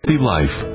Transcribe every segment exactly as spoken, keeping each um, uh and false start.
healthy life.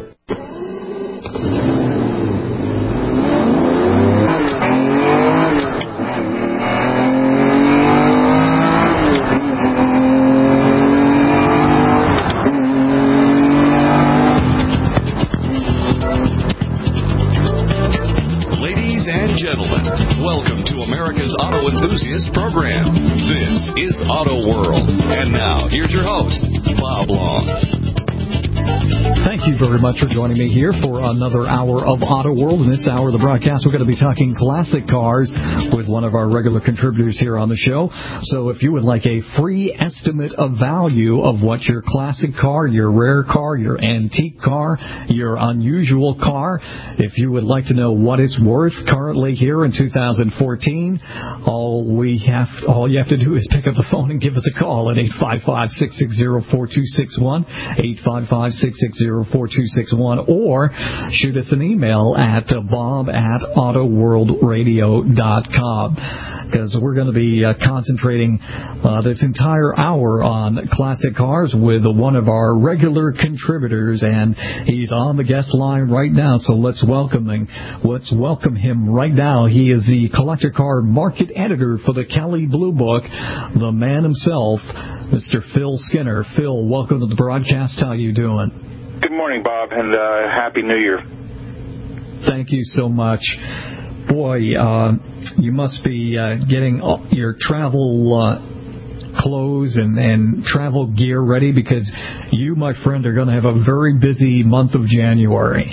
Program. This is Auto World. And now, here's your host, Bob Long. Thank you very much for joining me here for another hour of Auto World. In this hour of the broadcast, we're going to be talking classic cars with one of our regular contributors here on the show. So if you would like a free estimate of value of what your classic car, your rare car, your antique car, your unusual car, if you would like to know what it's worth currently here in two thousand fourteen, all we have, all you have to do is pick up the phone and give us a call at eight five five, six six zero, four two six one, eight five five, six six zero, four two six one, or shoot us an email at bob at auto world radio dot com, because we're going to be uh, concentrating uh, this entire hour on classic cars with one of our regular contributors, and he's on the guest line right now, so let's welcome him. Let's welcome him right now. He is the collector car market editor for the Kelley Blue Book, the man himself, Mister Phil Skinner. Phil, welcome to the broadcast. How you doing? Good morning, Bob, and uh, Happy New Year. Thank you so much. Boy, uh, you must be uh, getting your travel uh, clothes and, and travel gear ready, because you, my friend, are going to have a very busy month of January.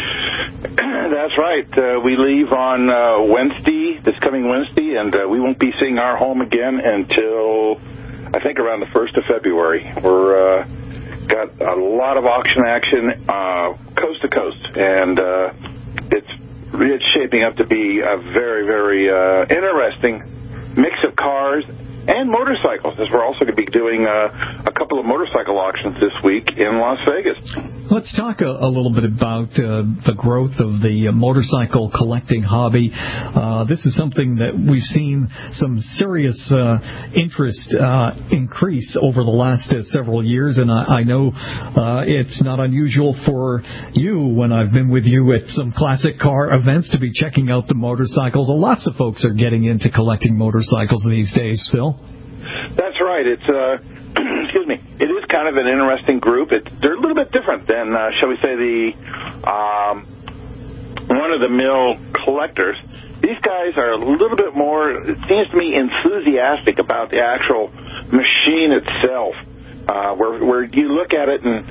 That's right. Uh, we leave on uh, Wednesday, this coming Wednesday, and uh, we won't be seeing our home again until, I think, around the first of February. We're... Uh, Got a lot of auction action uh, coast to coast, and uh, it's it's shaping up to be a very, very uh, interesting mix of cars and motorcycles, as we're also going to be doing uh, a couple of motorcycle auctions this week in Las Vegas. Let's talk a, a little bit about uh, the growth of the uh, motorcycle collecting hobby. Uh, this is something that we've seen some serious uh, interest uh, increase over the last uh, several years, and I, I know uh, it's not unusual for you, when I've been with you at some classic car events, to be checking out the motorcycles. Lots of folks are getting into collecting motorcycles these days, Phil. That's right. It's uh, excuse me. It is kind of an interesting group. It's, they're a little bit different than, uh, shall we say, the um, run-of-the-mill collectors. These guys are a little bit more, it seems to me, enthusiastic about the actual machine itself. Uh, where, where you look at it, and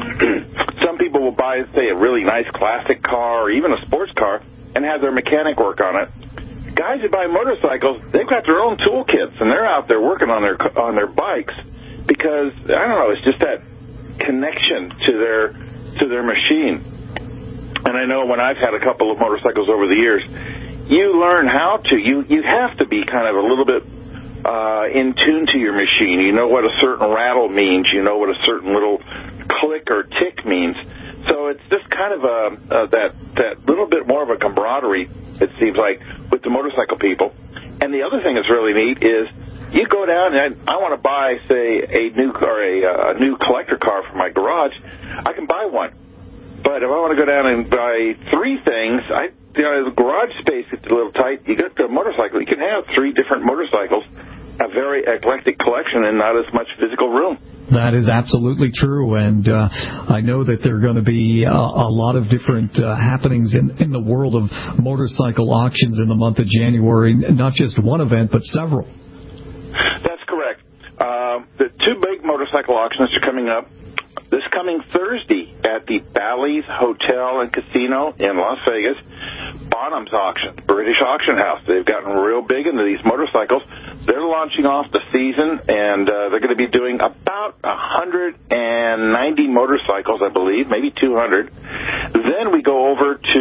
some people will buy, say, a really nice classic car or even a sports car and have their mechanic work on it. Guys who buy motorcycles, they've got their own toolkits, and they're out there working on their on their bikes, because, I don't know, it's just that connection to their to their machine. And I know when I've had a couple of motorcycles over the years, you learn how to. You, you have to be kind of a little bit uh, in tune to your machine. You know what a certain rattle means. You know what a certain little click or tick means. So it's just kind of a, uh, that that little bit more of a camaraderie, it seems like, with the motorcycle people. And the other thing that's really neat is you go down and I, I want to buy, say, a new car, a, a new collector car for my garage. I can buy one. But if I want to go down and buy three things, I you know, the garage space gets a little tight. You get the motorcycle. You can have three different motorcycles, a very eclectic collection, and not as much physical room. That is absolutely true, and uh, I know that there are going to be a, a lot of different uh, happenings in, in the world of motorcycle auctions in the month of January, not just one event, but several. That's correct. Uh, the two big motorcycle auctions are coming up this coming Thursday at the Bally's Hotel and Casino in Las Vegas. Bonham's Auction, British auction house. They've gotten real big into these motorcycles. They're launching off the season, and uh, they're going to be doing about one hundred ninety motorcycles, I believe, maybe two hundred. Then we go over to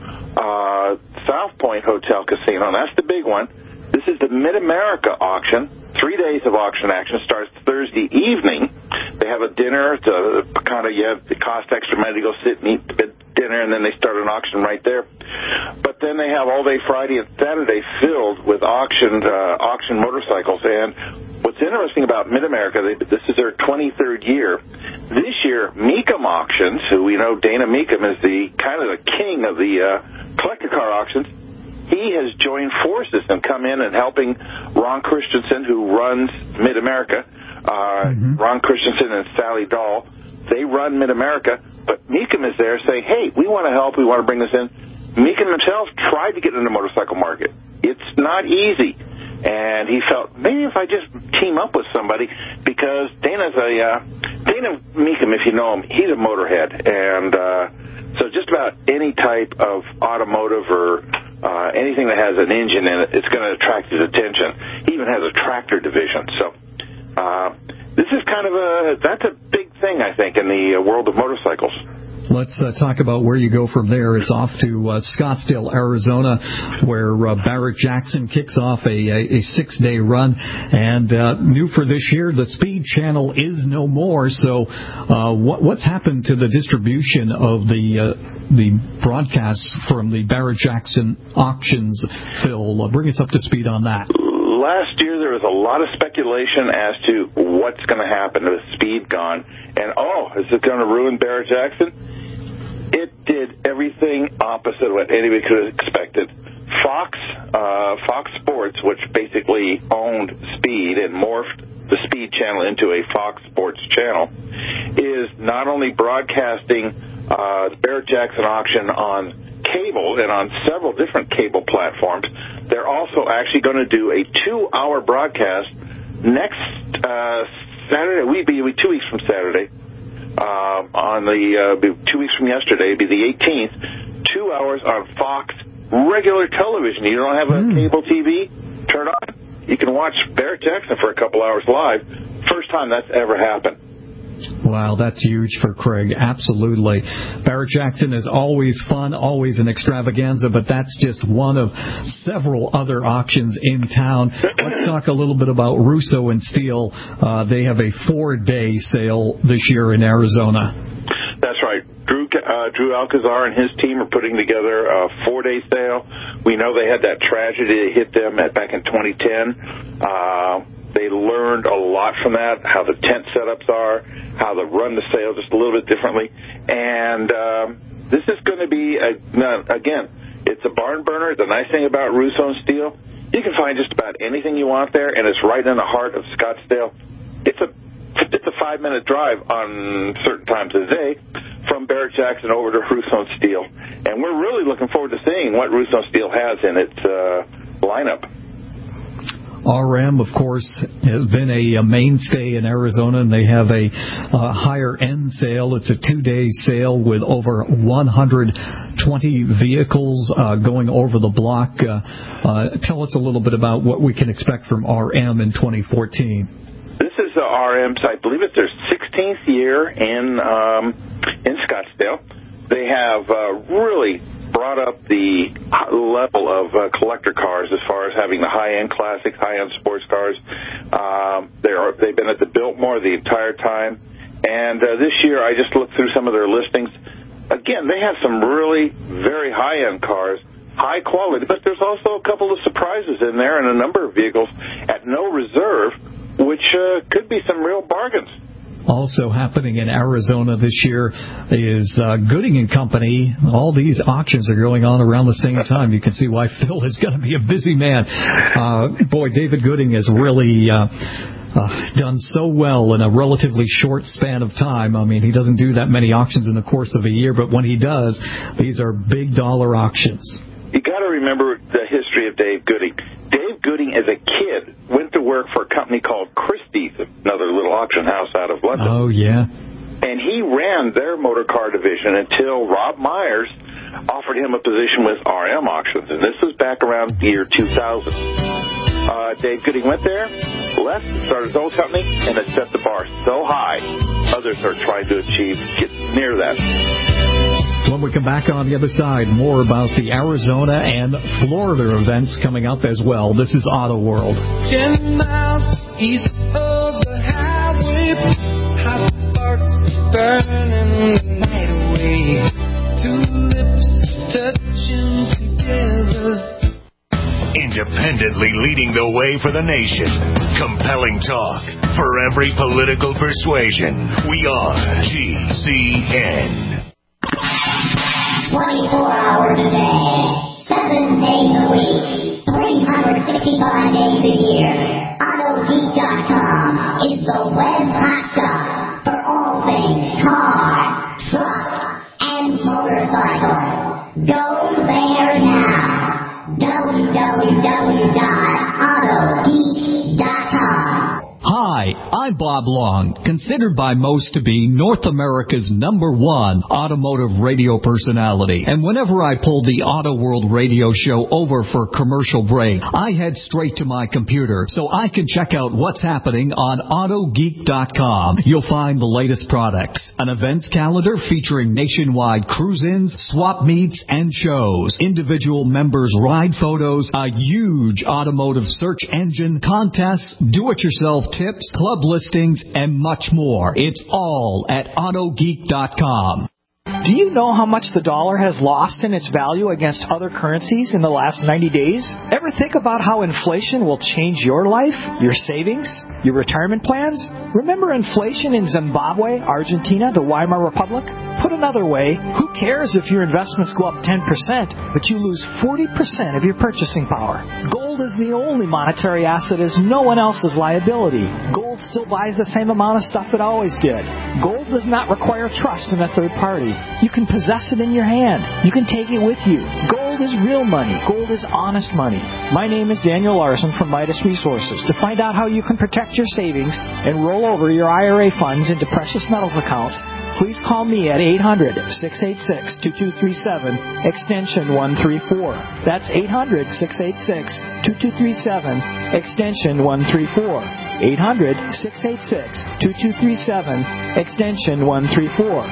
uh, South Point Hotel Casino, and that's the big one. This is the Mid-America auction. Three days of auction action starts Thursday evening. They have a dinner to kind of, you have, it costs extra money to go sit and eat the dinner, and then they start an auction right there. But then they have all day Friday and Saturday filled with auctioned, uh, auction motorcycles. And what's interesting about Mid-America, they, this is their twenty-third year. This year, Mecum Auctions, who we know Dana Mecum is the kind of the king of the uh, collector car auctions, he has joined forces and come in and helping Ron Christensen, who runs Mid-America, uh, mm-hmm. Ron Christensen and Sally Dahl. They run Mid-America, but Mecum is there saying, hey, we want to help, we want to bring this in. Mecum himself tried to get in the motorcycle market. It's not easy. And he felt, maybe if I just team up with somebody, because Dana's a, uh, Dana Mecum, if you know him, he's a motorhead. And uh, so just about any type of automotive or uh, anything that has an engine in it, it's going to attract his attention. He even has a tractor division. So uh, this is kind of a, that's a big thing, I think, in the world of motorcycles. Let's uh, talk about where you go from there. It's off to uh, Scottsdale, Arizona, where uh, Barrett Jackson kicks off a, a, a six-day run. And uh, new for this year, the Speed Channel is no more. So uh, what, what's happened to the distribution of the uh, the broadcasts from the Barrett Jackson auctions, Phil? Uh, bring us up to speed on that. Last year, there was a lot of speculation as to what's going to happen to Speed gone. And, oh, is it going to ruin Barrett Jackson? It did everything opposite of what anybody could have expected. Fox, uh, Fox Sports, which basically owned Speed and morphed the Speed channel into a Fox Sports channel, is not only broadcasting uh, the Barrett Jackson auction on cable and on several different cable platforms, they're also actually going to do a two-hour broadcast next uh, Saturday. We'd be two weeks from Saturday. Uh, on the uh, two weeks from yesterday, it'd be the eighteenth, two hours on Fox regular television. You don't have a mm. cable T V? Turn on. You can watch Barrett Jackson for a couple hours live. First time that's ever happened. Wow, that's huge for Craig. Absolutely. Barrett Jackson is always fun, always an extravaganza, but that's just one of several other auctions in town. Let's talk a little bit about Russo and Steel. Uh, they have a four-day sale this year in Arizona. That's right. Drew, uh, Drew Alcazar and his team are putting together a four-day sale. We know they had that tragedy that hit them at, back in twenty ten. Uh, They learned a lot from that, how the tent setups are, how to run the sale just a little bit differently. And um, this is going to be, a, again, it's a barn burner. The nice thing about Russo and Steel, you can find just about anything you want there, and it's right in the heart of Scottsdale. It's a it's a five-minute drive on certain times of the day from Barrett Jackson over to Russo and Steel. And we're really looking forward to seeing what Russo and Steel has in its uh, lineup. R M, of course, has been a, a mainstay in Arizona, and they have a uh, higher-end sale. It's a two-day sale with over one hundred twenty vehicles uh, going over the block. Uh, uh, tell us a little bit about what we can expect from R M in twenty fourteen. This is uh, R M's, I believe it's their sixteenth year in um, in Scottsdale. They have uh, really brought up the level of uh, collector cars as far as having the high-end classics, high-end sports cars. Um, they are, they've been at the Biltmore the entire time. And uh, this year, I just looked through some of their listings. Again, they have some really very high-end cars, high quality, but there's also a couple of surprises in there and a number of vehicles at no reserve, which uh, could be some real bargains. Also happening in Arizona this year is uh, Gooding and Company. All these auctions are going on around the same time. You can see why Phil is going to be a busy man. Uh, boy, David Gooding has really uh, uh, done so well in a relatively short span of time. I mean, he doesn't do that many auctions in the course of a year, but when he does, these are big dollar auctions. You got to remember the history of Dave Gooding. Dave Gooding, as a kid, went to work for a company called Christie's, another little auction house out of London. Oh, yeah. And he ran their motor car division until Rob Myers offered him a position with R M Auctions. And this was back around the year two thousand. Uh, Dave Gooding went there, left, started his own company, and it set the bar so high, others are trying to achieve, get near that. When we come back on the other side, more about the Arizona and Florida events coming up as well. This is Auto World. Ten miles east of the highway, hot sparks burning the night away. Two lips touching together. Into independently leading the way for the nation. Compelling talk for every political persuasion. We are G C N. twenty-four hours a day, seven days a week, three hundred sixty-five days a year. Auto Geek dot com is the web's hot stop for all things car, truck, and motorcycle. Go there now. w w w dot auto geek dot com. Hi, I'm Bob Long, considered by most to be North America's number one automotive radio personality. And whenever I pulled the Auto World radio show over for commercial break, I head straight to my computer so I can check out what's happening on auto geek dot com. You'll find the latest products, an events calendar featuring nationwide cruise-ins, swap meets, and shows, individual members' ride photos, a huge automotive search engine, contests, do-it-yourself tips, club listings, and much more. It's all at auto geek dot com. Do you know how much the dollar has lost in its value against other currencies in the last ninety days? Ever think about how inflation will change your life, your savings, your retirement plans? Remember inflation in Zimbabwe, Argentina, the Weimar Republic? Put another way, who cares if your investments go up ten percent, but you lose forty percent of your purchasing power? Gold is the only monetary asset as no one else's liability. Gold still buys the same amount of stuff it always did. Gold does not require trust in a third party. You can possess it in your hand. You can take it with you. Gold is real money. Gold is honest money. My name is Daniel Larson from Midas Resources. To find out how you can protect your savings and roll over your I R A funds into precious metals accounts, please call me at eight hundred, six eight six, two two three seven, extension one three four. That's eight hundred, six eight six, two two three seven, extension one three four. eight hundred, six eight six, two two three seven, extension one three four.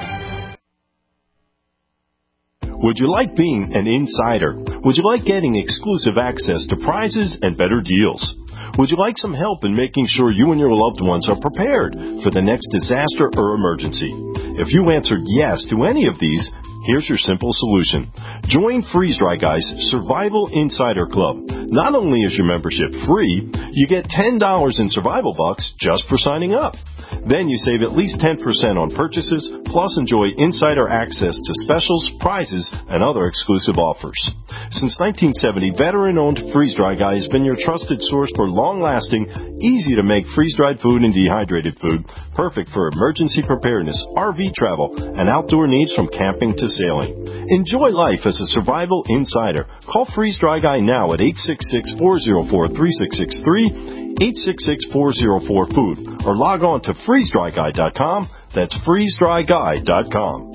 Would you like being an insider? Would you like getting exclusive access to prizes and better deals? Would you like some help in making sure you and your loved ones are prepared for the next disaster or emergency? If you answered yes to any of these, here's your simple solution. Join Freeze Dry Guy's Survival Insider Club. Not only is your membership free, you get ten dollars in survival bucks just for signing up. Then you save at least ten percent on purchases, plus enjoy insider access to specials, prizes, and other exclusive offers. Since nineteen seventy, veteran-owned Freeze Dry Guy has been your trusted source for long-lasting, easy-to-make freeze-dried food and dehydrated food, perfect for emergency preparedness, R V travel, and outdoor needs from camping to sailing. Enjoy life as a survival insider. Call Freeze Dry Guy now at eight six six, four zero four, three six six three, eight six six, four zero four, food, or log on to freeze dry guy dot com. That's freeze dry guy dot com.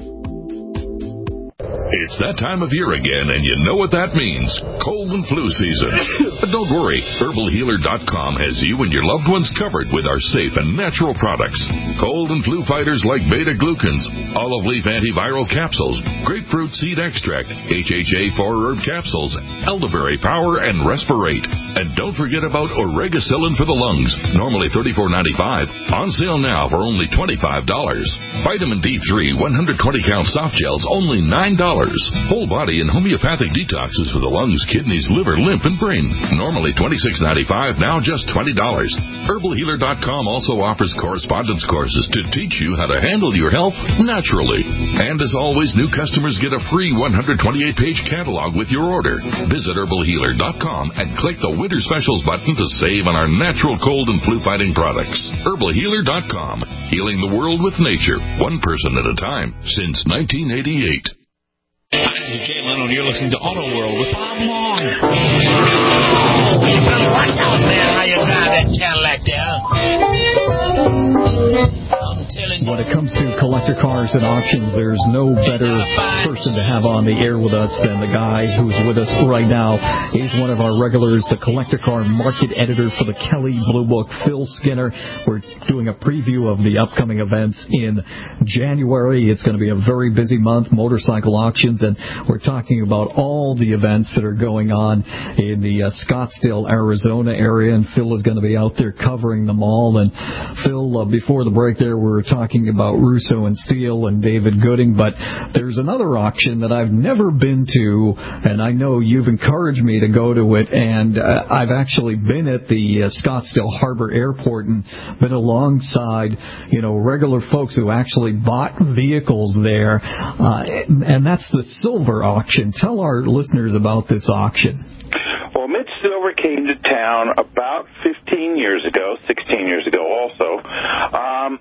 It's that time of year again, and you know what that means. Cold and flu season. But don't worry. herbal healer dot com has you and your loved ones covered with our safe and natural products. Cold and flu fighters like beta-glucans, olive leaf antiviral capsules, grapefruit seed extract, H H A four herb capsules, elderberry power, and respirate. And don't forget about oregacillin for the lungs, normally thirty-four ninety-five, on sale now for only twenty-five dollars. Vitamin D three one hundred twenty count soft gels, only nine dollars. Whole body and homeopathic detoxes for the lungs, kidneys, liver, lymph, and brain, normally twenty-six ninety-five, now just twenty dollars. herbal healer dot com also offers correspondence courses to teach you how to handle your health naturally. And as always, new customers get a free one hundred twenty-eight page catalog with your order. Visit herbal healer dot com and click the Winter Specials button to save on our natural cold and flu fighting products. herbal healer dot com, healing the world with nature, one person at a time, since nineteen eighty-eight. Hi, this is Jay Leno, and you're listening to Auto World with Bob Long. What's up, man? How you drive that Cadillac there? I'm telling you. When it comes to collector cars and auctions, there's no better person to have on the air with us than the guy who's with us right now. He's one of our regulars, the collector car market editor for the Kelley Blue Book, Phil Skinner. We're doing a preview of the upcoming events in January. It's going to be a very busy month, motorcycle auctions, and we're talking about all the events that are going on in the uh, Scottsdale, Arizona area, and Phil is going to be out there covering them all. And Phil, uh, before the break there, we were talking talking about Russo and Steele and David Gooding, but there's another auction that I've never been to, and I know you've encouraged me to go to it, and uh, I've actually been at the uh, Scottsdale Harbor Airport and been alongside, you know, regular folks who actually bought vehicles there, uh, and that's the silver auction. Tell our listeners about this auction. Well, Mitch Silver came to town about fifteen years ago, sixteen years ago also. Um,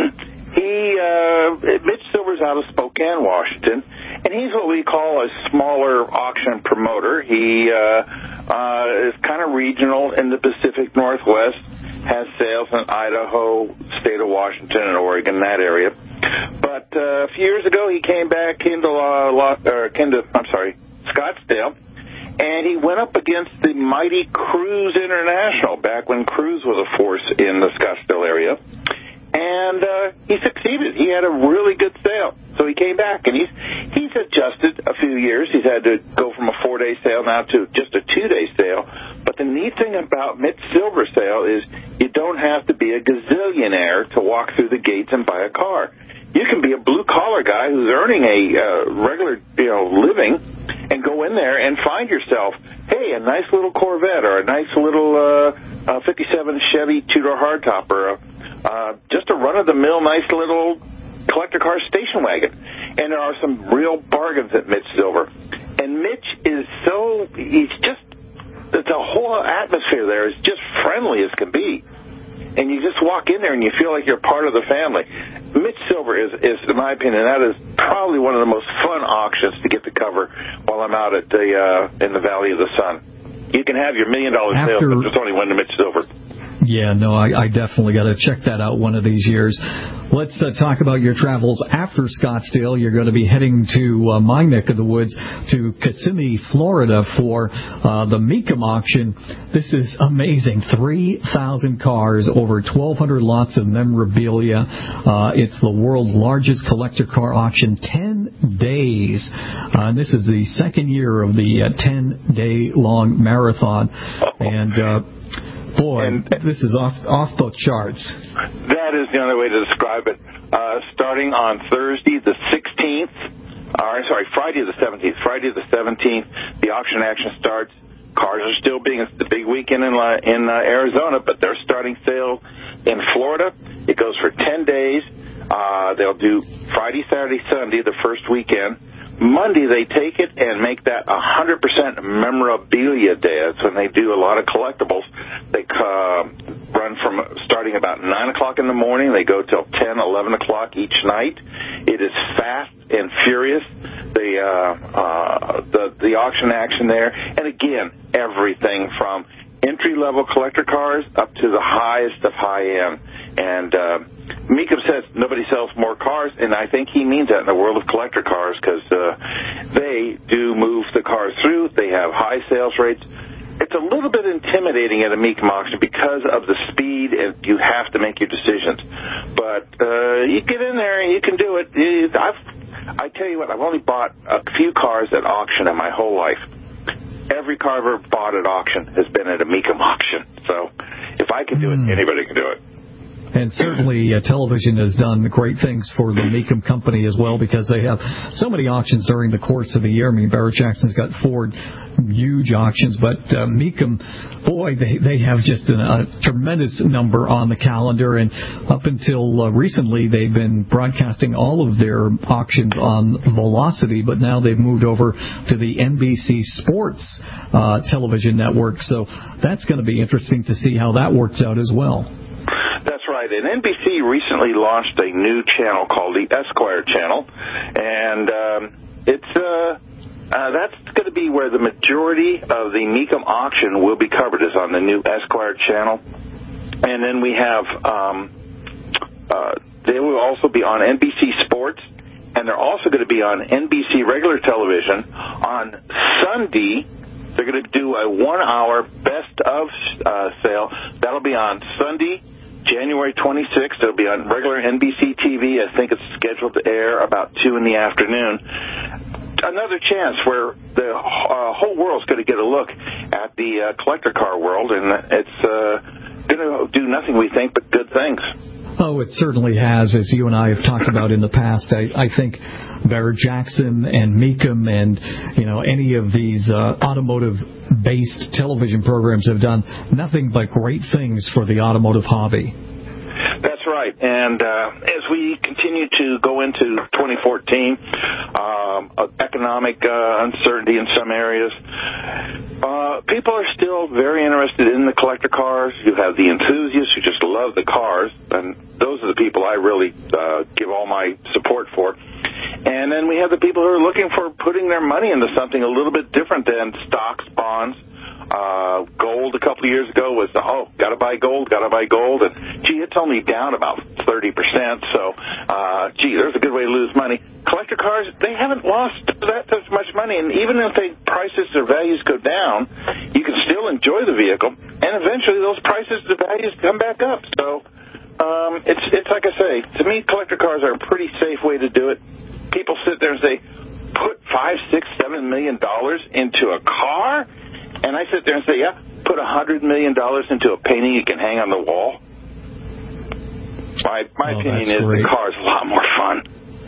he, uh, Mitch Silver's out of Spokane, Washington, and he's what we call a smaller auction promoter. He uh, uh, is kind of regional in the Pacific Northwest, has sales in Idaho, state of Washington, and Oregon, that area. But uh, a few years ago, he came back into, uh, Los, or came to, I'm sorry, Scottsdale, and he went up against the mighty Cruise International, back when Cruise was a force in the Scottsdale area. And uh, he succeeded. He had a really good sale. So he came back, and he's he's adjusted a few years. He's had to go from a four-day sale now to just a two-day sale. But the neat thing about Mitch Silver's sale is you don't have to be a gazillionaire to walk through the gates and buy a car. You can be a blue-collar guy who's earning a uh, regular, you know, living, and go in there and find yourself, hey, a nice little Corvette or a nice little uh, uh, fifty-seven Chevy two-door hardtop or a, uh, just a run-of-the-mill nice little collector car station wagon. And there are some real bargains at Mitch Silver. And Mitch is so, he's just, the whole atmosphere there is just friendly as can be. And you just walk in there and you feel like you're part of the family. Mitch Silver is, is, in my opinion, that is probably one of the most fun auctions to get to cover while I'm out at the uh, in the Valley of the Sun. You can have your million dollar sale, but there's only one to Mitch Silver. Yeah, no, I, I definitely got to check that out one of these years. Let's uh, talk about your travels after Scottsdale. You're going to be heading to uh, my neck of the woods, to Kissimmee, Florida, for uh, the Mecum auction. This is amazing. three thousand cars, over twelve hundred lots of memorabilia. Uh, it's the world's largest collector car auction, ten days. Uh, and this is the second year of the uh, ten-day-long marathon. And... Uh, Boy, and this is off off the charts. That is the only way to describe it. Uh, starting on Thursday the sixteenth, or sorry, Friday the seventeenth. Friday the seventeenth, the auction action starts. Cars are still being, it's the big weekend in uh, in uh, Arizona, but they're starting sales in Florida. It goes for ten days. Uh, they'll do Friday, Saturday, Sunday, the first weekend. Monday, they take it and make that one hundred percent memorabilia day. That's when they do a lot of collectibles. They uh, run from starting about nine o'clock in the morning. They go till ten, eleven o'clock each night. It is fast and furious, the, uh, uh, the, the auction action there. And again, everything from entry-level collector cars up to the highest of high-end. And uh, Mecum says nobody sells more cars, and I think he means that in the world of collector cars, because uh, they do move the cars through. They have high sales rates. It's a little bit intimidating at a Mecum auction because of the speed, and you have to make your decisions. But uh, you get in there and you can do it. I've, I tell you what, I've only bought a few cars at auction in my whole life. Every car I've ever bought at auction has been at a Mecum auction. So if I can do it, anybody can do it. And certainly uh, television has done great things for the Mecum company as well, because they have so many auctions during the course of the year. I mean, Barrett Jackson's got four huge auctions, but uh, Mecum, boy, they, they have just a, a tremendous number on the calendar. And up until uh, recently, they've been broadcasting all of their auctions on Velocity, but now they've moved over to the N B C Sports uh, television network. So that's going to be interesting to see how that works out as well. That's right. And N B C recently launched a new channel called the Esquire Channel, and um, it's uh, uh, that's going to be where the majority of the Mecum auction will be covered, is on the new Esquire Channel. And then we have um, uh, they will also be on N B C Sports, and they're also going to be on N B C regular television on Sunday. They're going to do a one-hour best of uh, sale. That'll be on Sunday, January twenty-sixth. It'll be on regular N B C T V. I think it's scheduled to air about two in the afternoon. Another chance where the uh, whole world's going to get a look at the uh, collector car world, and it's uh, going to do nothing, we think, but good things. Oh, it certainly has, as you and I have talked about in the past. I, I think Barrett-Jackson and Meekum and, you know, any of these uh, automotive-based television programs have done nothing but great things for the automotive hobby. That's right. And uh, as we continue to go into twenty fourteen, um, economic uh, uncertainty in some areas, uh, people are still very interested in the collector cars. You have the enthusiasts who just love the cars, and those are the people I really uh, give all my support for. And then we have the people who are looking for putting their money into something a little bit different than stocks, bonds. Uh, gold a couple of years ago was, oh, got to buy gold, got to buy gold. And, gee, it's only down about thirty percent. So, uh, gee, there's a good way to lose money. Collector cars, they haven't lost that, that much money. And even if they prices or values go down, you can still enjoy the vehicle. And eventually those prices or values come back up. So um, it's, it's like I say, to me, collector cars are a pretty safe way to do it. People sit there and say, put five, six, seven million dollars into a car? And I sit there and say, yeah, put a hundred million dollars into a painting you can hang on the wall. My my oh, opinion is great. the car is a lot more fun.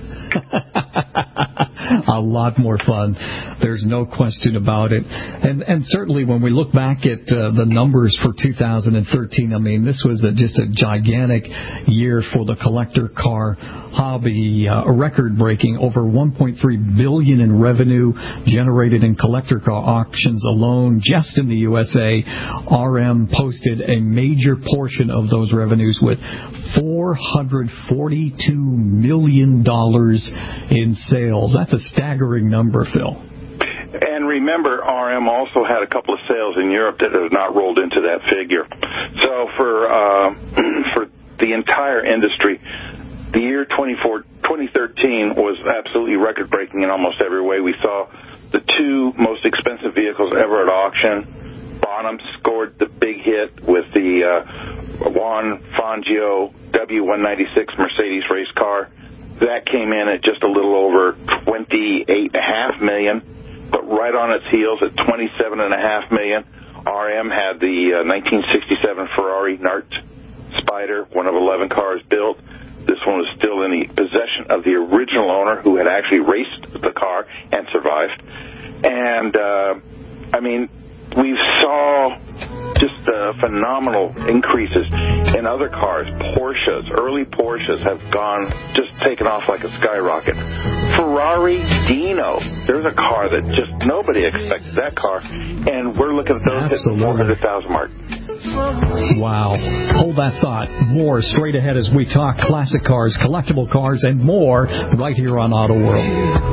A lot more fun. There's no question about it. And and certainly when we look back at uh, the numbers for two thousand thirteen, I mean, this was a, just a gigantic year for the collector car hobby, uh, a record-breaking over one point three billion dollars in revenue generated in collector car auctions alone. Just in the U S A, R M posted a major portion of those revenues with four hundred forty-two million dollars in sales. That's a staggering number, Phil. And remember, R M also had a couple of sales in Europe that have not rolled into that figure. So for uh, for the entire industry, the year twenty thirteen was absolutely record-breaking in almost every way. We saw the two most expensive vehicles ever at auction. Bonham scored the big hit with the uh, Juan Fangio W one ninety-six Mercedes race car. That came in at just a little over twenty-eight point five million dollars, but right on its heels at twenty-seven point five million dollars, R M had the uh, nineteen sixty-seven Ferrari Nart Spider, one of eleven cars built. This one was still in the possession of the original owner who had actually raced the car and survived. And, uh, I mean, we saw just uh, phenomenal increases in other cars. Porsches, early Porsches have gone, just taken off like a skyrocket. Ferrari Dino, there's a car that just nobody expected that car, and we're looking at those at the four hundred thousand mark. Wow. Hold that thought. More straight ahead as we talk classic cars, collectible cars, and more right here on Auto World.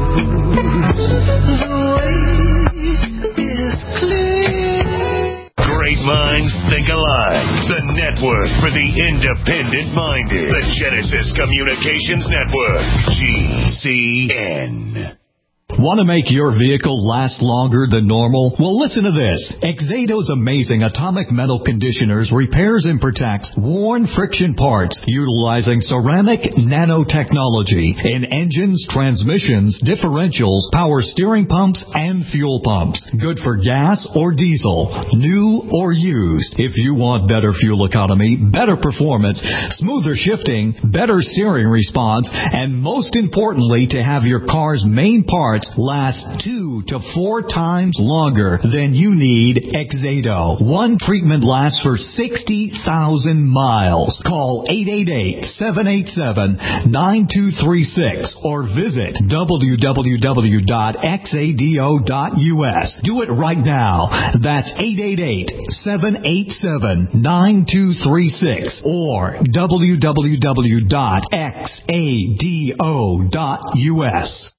Great minds think alike. The network for the independent-minded. The Genesis Communications Network. G C N. Want to make your vehicle last longer than normal? Well, listen to this. Exado's amazing atomic metal conditioners repairs and protects worn friction parts utilizing ceramic nanotechnology in engines, transmissions, differentials, power steering pumps, and fuel pumps. Good for gas or diesel, new or used. If you want better fuel economy, better performance, smoother shifting, better steering response, and most importantly, to have your car's main parts last two to four times longer, then you need Exado. One treatment lasts for sixty thousand miles. Call eight eight eight, seven eight seven, nine two three six or visit w w w dot exado dot u s. Do it right now. That's eight eight eight, seven eight seven, nine two three six or w w w dot exado dot u s.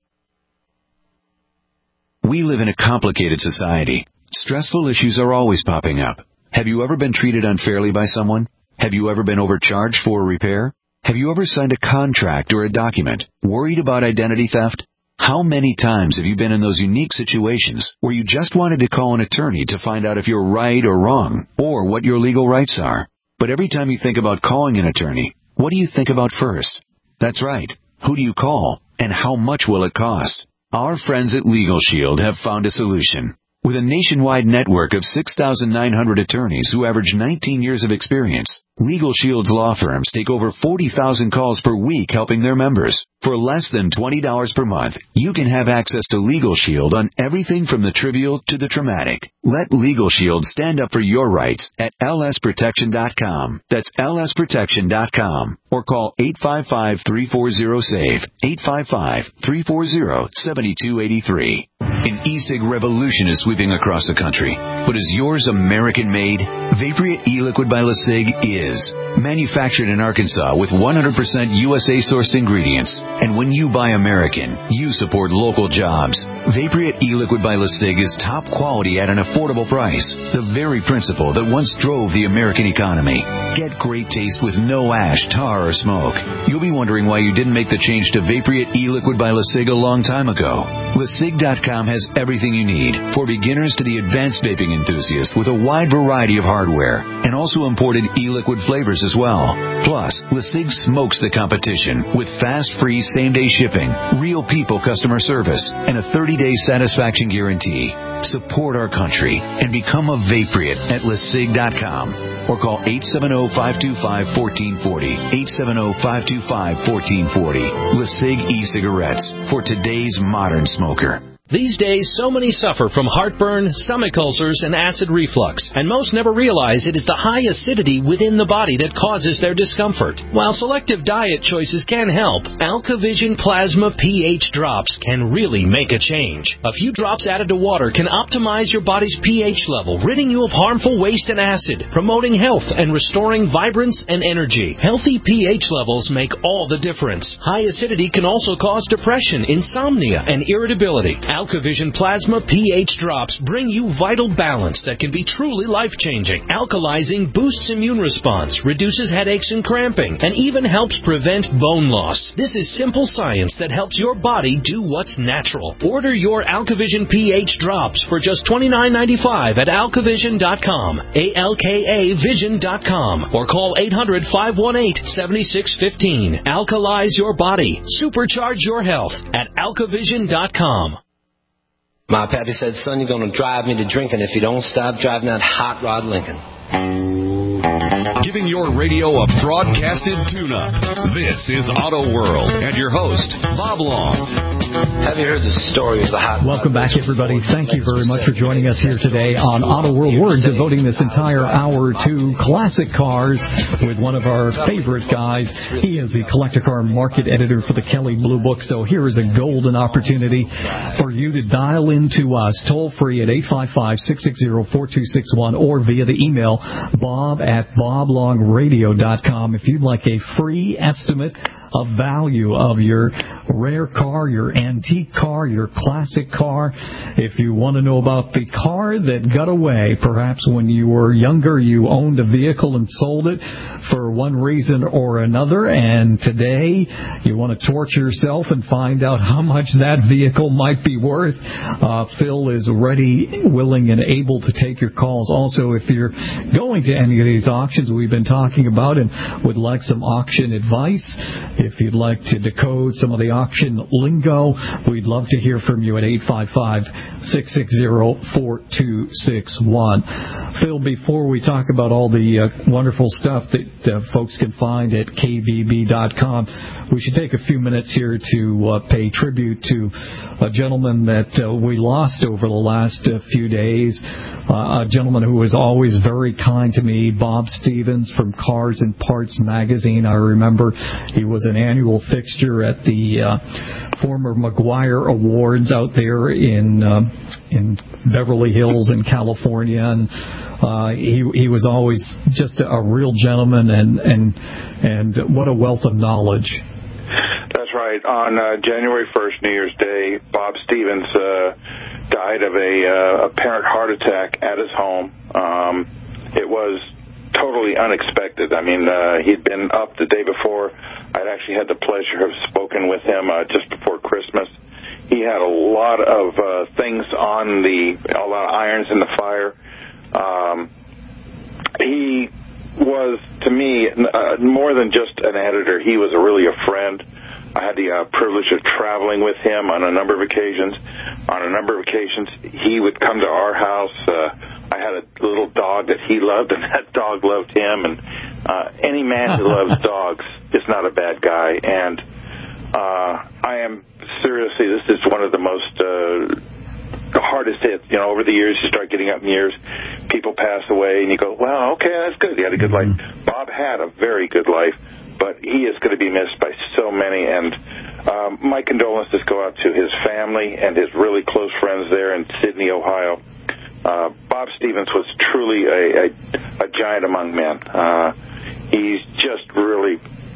We live in a complicated society. Stressful issues are always popping up. Have you ever been treated unfairly by someone? Have you ever been overcharged for a repair? Have you ever signed a contract or a document? Worried about identity theft? How many times have you been in those unique situations where you just wanted to call an attorney to find out if you're right or wrong, or what your legal rights are? But every time you think about calling an attorney, what do you think about first? That's right. Who do you call, and how much will it cost? Our friends at Legal Shield have found a solution. With a nationwide network of six thousand nine hundred attorneys who average nineteen years of experience, Legal Shield's law firms take over forty thousand calls per week helping their members. For less than twenty dollars per month, you can have access to Legal Shield on everything from the trivial to the traumatic. Let Legal Shield stand up for your rights at L S protection dot com. That's L S protection dot com. Or call eight five five, three four zero, SAVE, eight five five, three four zero, seven two eight three. An e-cig revolution is sweeping across the country. But is yours American-made? Vaporeate e-liquid by LeSig is. Manufactured in Arkansas with one hundred percent U S A-sourced ingredients. And when you buy American, you support local jobs. Vaporeate e-liquid by LeSig is top quality at an affordable price. The very principle that once drove the American economy. Get great taste with no ash, tar, or smoke. You'll be wondering why you didn't make the change to Vaporeate e-liquid by LeSig a long time ago. LeSig dot com has everything you need, for beginners to the advanced vaping enthusiast, with a wide variety of hardware, and also imported e-liquid flavors as well. Plus, LeSig smokes the competition with fast, free, same-day shipping, real people customer service, and a thirty-day satisfaction guarantee. Support our country and become a Vaporeate at LeSig dot com. Or call eight seven zero, five two five, one four four zero, eight seven zero, five two five, one four four zero. LeSig e-cigarettes for today's modern smoker. These days, so many suffer from heartburn, stomach ulcers, and acid reflux, and most never realize it is the high acidity within the body that causes their discomfort. While selective diet choices can help, AlkaVision Plasma pH drops can really make a change. A few drops added to water can optimize your body's pH level, ridding you of harmful waste and acid, promoting health and restoring vibrance and energy. Healthy pH levels make all the difference. High acidity can also cause depression, insomnia, and irritability. AlkaVision Plasma pH drops bring you vital balance that can be truly life-changing. Alkalizing boosts immune response, reduces headaches and cramping, and even helps prevent bone loss. This is simple science that helps your body do what's natural. Order your AlkaVision pH drops for just twenty-nine ninety-five at alkavision dot com, A L K A vision dot com, or call eight hundred, five one eight, seven six one five. Alkalize your body. Supercharge your health at alkavision dot com. My pappy said, son, you're going to drive me to drinking if you don't stop driving that hot rod Lincoln. Giving your radio a broadcasted tune-up. This is Auto World and your host, Bob Long. Have you heard the story of the hot Welcome back, everybody. Thank you very much for joining us here today on Auto World. We're devoting this entire hour to classic cars with one of our favorite guys. He is the collector car market editor for the Kelley Blue Book. So here is a golden opportunity for you to dial into us toll free at eight five five, six six zero, four two six one or via the email bob at bob long radio dot com if you'd like a free estimate of value of your rare car, your antique car, your classic car. If you want to know about the car that got away, perhaps when you were younger you owned a vehicle and sold it for one reason or another, and today you want to torture yourself and find out how much that vehicle might be worth, uh, Phil is ready, willing, and able to take your calls. Also, if you're going to any of these auctions we've been talking about and would like some auction advice, if you'd like to decode some of the auction lingo, we'd love to hear from you at eight five five, six six zero, four two six one. Phil, before we talk about all the uh, wonderful stuff that uh, folks can find at K V B dot com, we should take a few minutes here to uh, pay tribute to a gentleman that uh, we lost over the last uh, few days, uh, a gentleman who was always very kind to me, Bob Stevens from Cars and Parts Magazine. I remember he was an annual fixture at the uh, former McGuire Awards out there in uh, in Beverly Hills in California, and uh, he he was always just a, a real gentleman, and and and what a wealth of knowledge. That's right. On uh, January first, New Year's Day, Bob Stevens uh, died of a uh, apparent heart attack at his home. Um, it was totally unexpected. I mean, uh, he'd been up the day before. I'd actually had the pleasure of spoken with him uh, just before Christmas. He had a lot of uh, things on the, a lot of irons in the fire. Um, he was, to me, uh, more than just an editor. He was a, really a friend. I had the uh, privilege of traveling with him on a number of occasions. On a number of occasions, he would come to our house. Uh, I had a little dog that he loved, and that dog loved him. And uh, any man who loves dogs is not a bad guy. And uh, I am seriously, this is one of the most uh, the hardest hits. You know, over the years, you start getting up in years, people pass away, and you go, well, okay, that's good. He had a good life. Bob had a very good life, but he is going to be missed by so many. And um, my condolences go out to his family and his really close friends there in Sydney, Ohio. Uh, Bob Stevens was truly a, a, a giant among men. Uh, he's just really,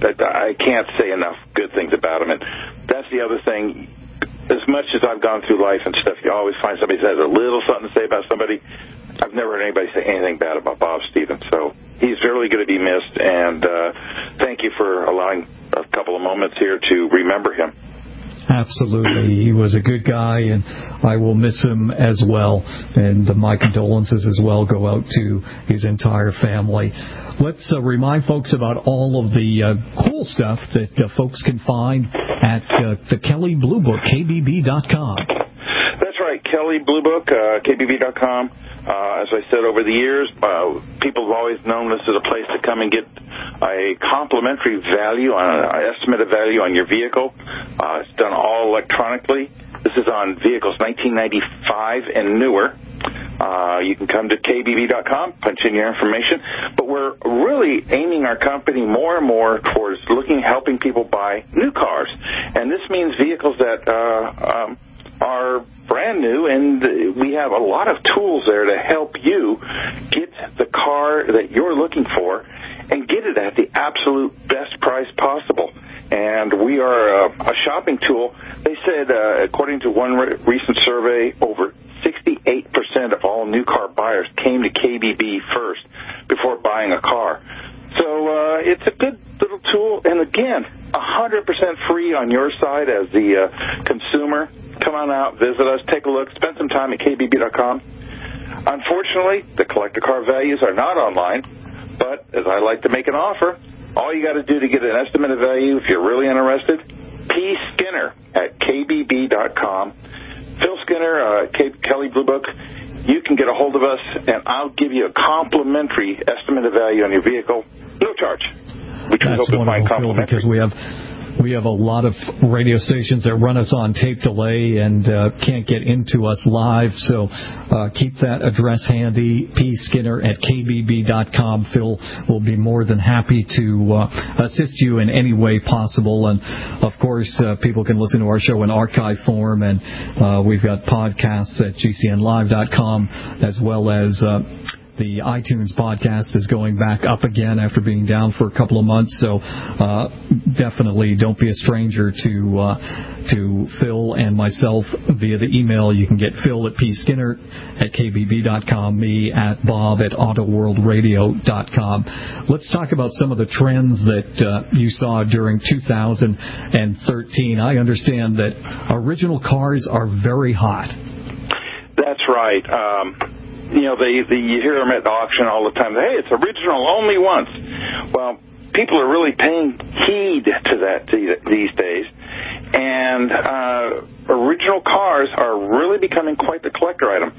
I can't say enough good things about him. And that's the other thing. As much as I've gone through life and stuff, you always find somebody that has a little something to say about somebody. I've never heard anybody say anything bad about Bob Stevens. So he's really going to be missed, and uh, thank you for allowing a couple of moments here to remember him. Absolutely. He was a good guy, and I will miss him as well. And my condolences as well go out to his entire family. Let's uh, remind folks about all of the uh, cool stuff that uh, folks can find at uh, the Kelley Blue Book, K B B dot com. That's right, Kelley Blue Book, uh, K B B dot com. Uh, as I said, over the years, uh, people have always known this is a place to come and get a complimentary value, on an estimated value on your vehicle. Uh, it's done all electronically. This is on vehicles nineteen ninety-five and newer. Uh, you can come to K B B dot com, punch in your information. But we're really aiming our company more and more towards looking, helping people buy new cars. And this means vehicles that uh, um, are brand new, and we have a lot of tools there to help you get the car that you're looking for and get it at the absolute best price possible. And we are a, a shopping tool. They said, uh, according to one re- recent survey, over sixty-eight percent of all new car buyers came to K B B first before buying a car. So uh, it's a good little tool, and again, one hundred percent free on your side as the uh, consumer. Come on out, visit us, take a look, spend some time at K B B dot com. Unfortunately, the collector car values are not online, but as I like to make an offer, all you got to do to get an estimated value, if you're really interested, P. Skinner at K B B dot com. Phil Skinner, uh, K- Kelley Blue Book, you can get a hold of us, and I'll give you a complimentary estimated value on your vehicle, no charge, which we hope to find complimentary. Because we have We have a lot of radio stations that run us on tape delay and uh, can't get into us live, so uh, keep that address handy, P. Skinner at K B B dot com. Phil will be more than happy to uh, assist you in any way possible. And, of course, uh, people can listen to our show in archive form, and uh, we've got podcasts at G C N live dot com, as well as Uh, the iTunes podcast is going back up again after being down for a couple of months, so uh, definitely don't be a stranger to uh, to Phil and myself via the email. You can get Phil at P. Skinner at K B B dot com, me at Bob at Auto World Radio dot com. Let's talk about some of the trends that uh, you saw during two thousand thirteen. I understand that original cars are very hot. That's right. Um You know, they, they, you hear them at the auction all the time. Hey, it's original only once. Well, people are really paying heed to that these days. And uh, original cars are really becoming quite the collector item.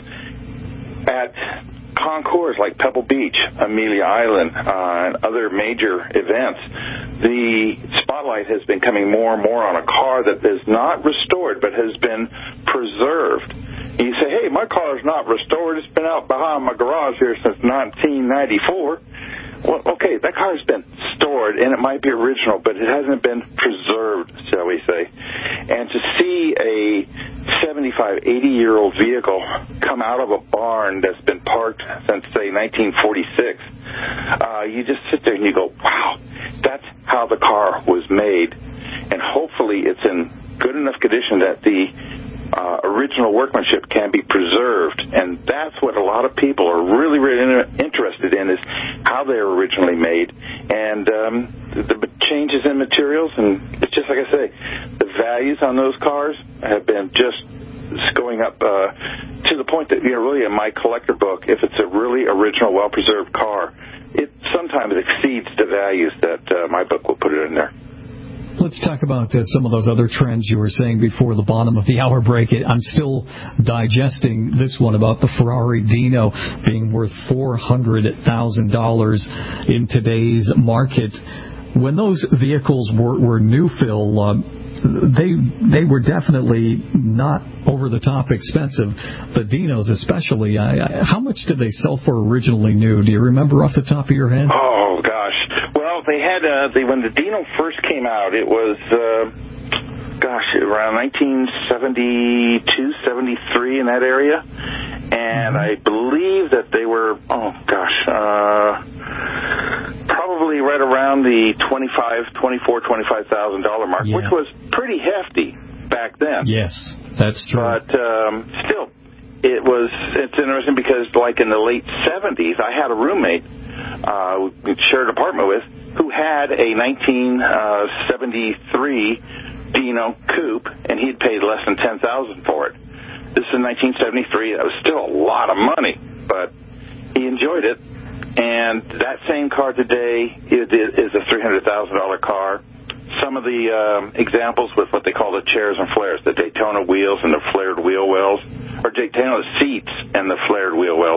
At concours like Pebble Beach, Amelia Island, uh, and other major events, the spotlight has been coming more and more on a car that is not restored but has been preserved. And you say, hey, my car is not restored. It's been out behind my garage here since nineteen ninety-four. Well, okay, that car has been stored, and it might be original, but it hasn't been preserved, shall we say. And to see a seventy-five, eighty-year-old vehicle come out of a barn that's been parked since, say, nineteen forty-six, uh, you just sit there and you go, wow, that's how the car was made. And hopefully it's in good enough condition that the Uh, original workmanship can be preserved, and that's what a lot of people are really, really in- interested in, is how they were originally made, and um, the, the changes in materials, and it's just like I say, the values on those cars have been just going up uh, to the point that, you know, really in my collector book, if it's a really original, well-preserved car, it sometimes exceeds the values that uh, my book will put it in there. Let's talk about uh, some of those other trends you were saying before the bottom of the hour break. I'm still digesting this one about the Ferrari Dino being worth four hundred thousand dollars in today's market. When those vehicles were, were new, Phil, uh, they they were definitely not over-the-top expensive. The Dinos especially. I, I, how much did they sell for originally new? Do you remember off the top of your head? Oh, gosh. Well, they had, uh, they, when the Dino first came out, it was, uh, gosh, around nineteen seventy-two, seventy-three in that area. And I believe that they were, oh, gosh, uh, probably right around the twenty-five, twenty-four, twenty-five thousand dollar mark, yeah. which was pretty hefty back then. Yes, that's true. But um, still, it was. It's interesting because, like in the late seventies, I had a roommate uh, we shared an apartment with who had a nineteen seventy-three Dino Coupe, and he'd paid less than ten thousand for it. This is nineteen seventy-three. That was still a lot of money, but he enjoyed it. And that same car today is, is a three hundred thousand dollar car. Some of the um, examples with what they call the chairs and flares, the Daytona wheels and the flared wheel wells, or Daytona seats and the flared wheel wells,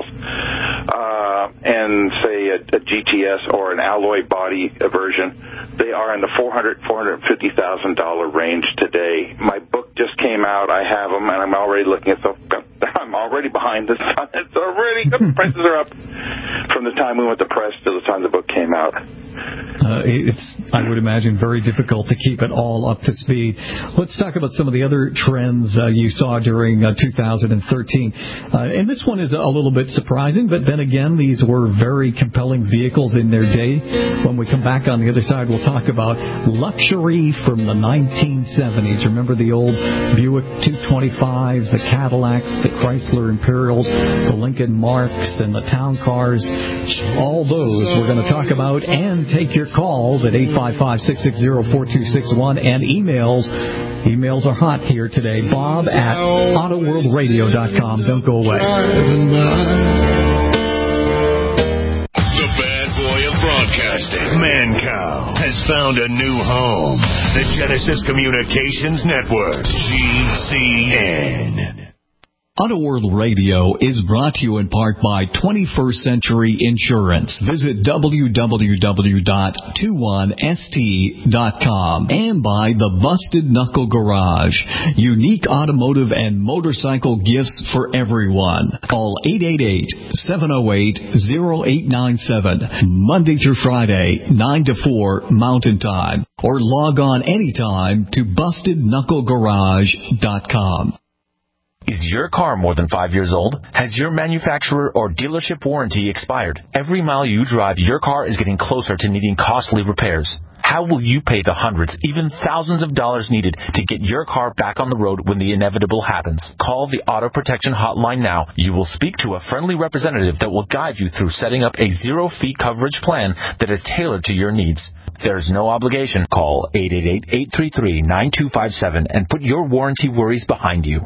uh, and say a, a G T S or an alloy body version, they are in the four hundred thousand dollars, four hundred fifty thousand dollars range today. My book just came out. I have them, and I'm already looking at them. I'm already behind the sun. It's already, the prices are up from the time we went to press to the time the book came out. Uh, it's, I would imagine, very difficult to keep it all up to speed. Let's talk about some of the other trends uh, you saw during uh, two thousand thirteen. Uh, and this one is a little bit surprising, but then again, these were very compelling vehicles in their day. When we come back on the other side, we'll talk about luxury from the nineteen seventies. Remember the old Buick two twenty-fives, the Cadillacs, the Chrysler Imperials, the Lincoln Marks, and the Town Cars. All those we're going to talk about, and take your calls at eight five five, six six zero, four two six one, and emails. Emails are hot here today. Bob at auto world radio dot com. Don't go away. The bad boy of broadcasting, Mancow, has found a new home. The Genesis Communications Network, G C N. Auto World Radio is brought to you in part by twenty-first Century Insurance. Visit w w w dot two one s t dot com and by the Busted Knuckle Garage. Unique automotive and motorcycle gifts for everyone. Call eight eight eight, seven oh eight, oh eight nine seven Monday through Friday, nine to four Mountain Time. Or log on anytime to busted knuckle garage dot com. Is your car more than five years old? Has your manufacturer or dealership warranty expired? Every mile you drive, your car is getting closer to needing costly repairs. How will you pay the hundreds, even thousands of dollars needed to get your car back on the road when the inevitable happens? Call the Auto Protection Hotline now. You will speak to a friendly representative that will guide you through setting up a zero-fee coverage plan that is tailored to your needs. There's no obligation. Call eight eight eight, eight three three, nine two five seven and put your warranty worries behind you.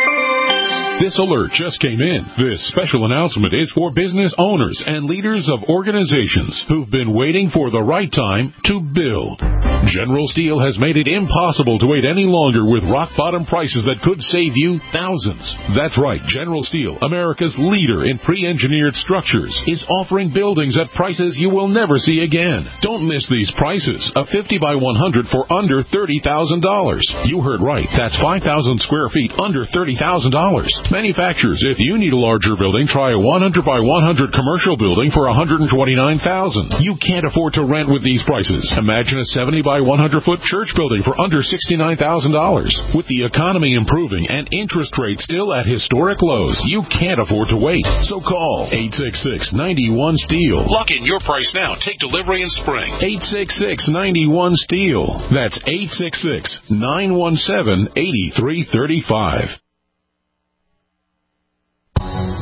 This alert just came in. This special announcement is for business owners and leaders of organizations who've been waiting for the right time to build. General Steel has made it impossible to wait any longer with rock-bottom prices that could save you thousands. That's right. General Steel, America's leader in pre-engineered structures, is offering buildings at prices you will never see again. Don't miss these prices. A fifty by one hundred for under thirty thousand dollars. You heard right. That's five thousand square feet under thirty thousand dollars. Manufacturers, if you need a larger building, try a one hundred by one hundred commercial building for one hundred twenty-nine thousand dollars. You can't afford to rent with these prices. Imagine a seventy by one hundred foot church building for under sixty-nine thousand dollars. With the economy improving and interest rates still at historic lows, you can't afford to wait. So call eight six six, nine one, STEEL. Lock in your price now. Take delivery in spring. eight six six, nine one, STEEL. That's eight six six, nine one seven, eight three three five.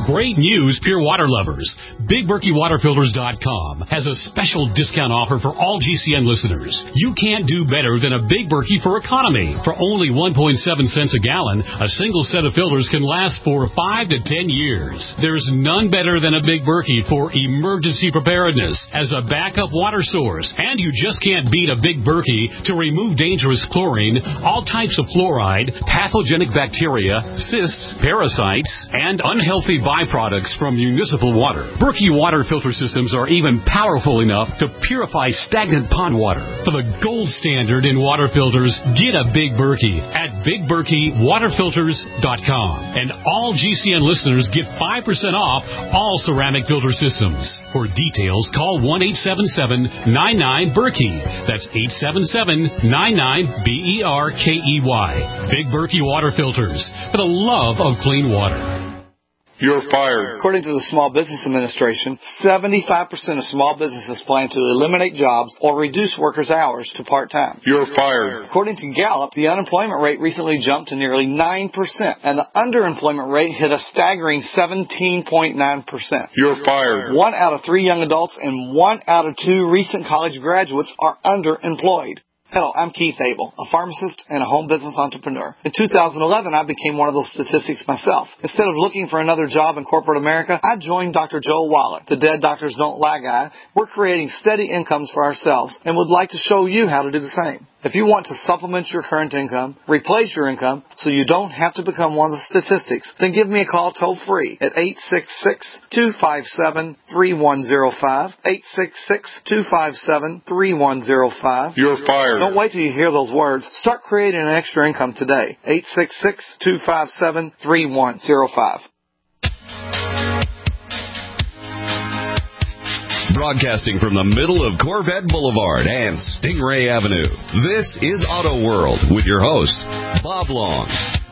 Great news, pure water lovers. Big Berkey Water Filters dot com has a special discount offer for all G C N listeners. You can't do better than a Big Berkey for economy. For only one point seven cents a gallon, a single set of filters can last for five to ten years. There's none better than a Big Berkey for emergency preparedness as a backup water source. And you just can't beat a Big Berkey to remove dangerous chlorine, all types of fluoride, pathogenic bacteria, cysts, parasites, and unhealthy byproducts from municipal water. Berkey water filter systems are even powerful enough to purify stagnant pond water. For the gold standard in water filters, get a Big Berkey at Big Berkey Water Filters dot com. And all G C N listeners get five percent off all ceramic filter systems. For details, call one eight seven seven, nine nine, Berkey. That's eight seven seven, nine nine, B E R K E Y. Big Berkey Water Filters, for the love of clean water. You're fired. According to the Small Business Administration, seventy-five percent of small businesses plan to eliminate jobs or reduce workers' hours to part-time. You're fired. According to Gallup, the unemployment rate recently jumped to nearly nine percent, and the underemployment rate hit a staggering seventeen point nine percent. You're fired. One out of three young adults and one out of two recent college graduates are underemployed. Hello, I'm Keith Abel, a pharmacist and a home business entrepreneur. In two thousand eleven, I became one of those statistics myself. Instead of looking for another job in corporate America, I joined Doctor Joe Waller, the Dead Doctors Don't Lie guy. We're creating steady incomes for ourselves and would like to show you how to do the same. If you want to supplement your current income, replace your income, so you don't have to become one of the statistics, then give me a call toll-free at eight six six, two five seven, three one zero five, eight six six, two five seven, three one zero five. You're fired. Don't wait till you hear those words. Start creating an extra income today. eight six six, two five seven, three one zero five. Broadcasting from the middle of Corvette Boulevard and Stingray Avenue, this is Auto World with your host, Bob Long.